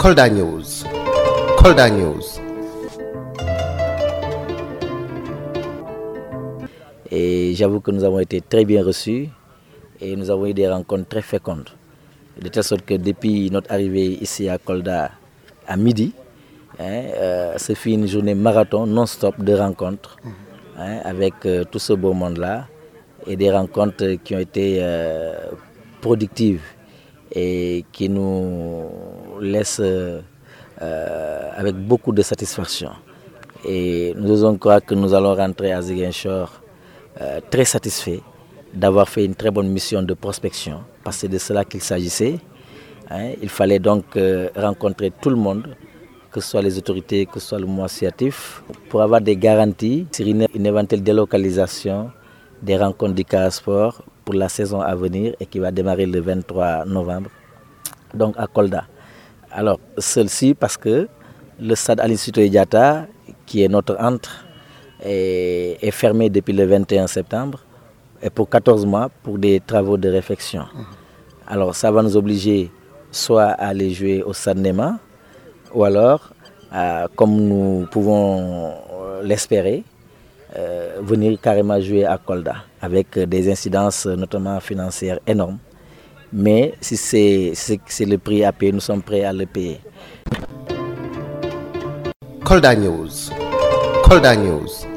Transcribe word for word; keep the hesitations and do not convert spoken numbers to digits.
Kolda News. Kolda News. Et j'avoue que nous avons été très bien reçus et nous avons eu des rencontres très fécondes. De telle sorte que depuis notre arrivée ici à Kolda à midi, hein, euh, ce fut une journée marathon non-stop de rencontres hein, avec euh, tout ce beau monde-là et des rencontres qui ont été euh, productives et qui nous laissent euh, avec beaucoup de satisfaction. Et nous osons croire que nous allons rentrer à Ziguinchor euh, très satisfaits d'avoir fait une très bonne mission de prospection, parce que c'est de cela qu'il s'agissait. Hein. Il fallait donc euh, rencontrer tout le monde, que ce soit les autorités, que ce soit le mouvement associatif, pour avoir des garanties sur une, une éventuelle délocalisation des rencontres du Casa Sport pour la saison à venir et qui va démarrer le vingt-trois novembre, donc à Kolda. Alors, celle-ci parce que le stade Aline Sitoé Diatta, qui est notre entre, est, est fermé depuis le vingt et un septembre et pour quatorze mois pour des travaux de réfection. Alors, ça va nous obliger soit à aller jouer au Stade Néma, ou alors, euh, comme nous pouvons l'espérer, euh, venir carrément jouer à Kolda, avec des incidences notamment financières énormes. Mais si c'est, si c'est le prix à payer, nous sommes prêts à le payer. Kolda News. Kolda News.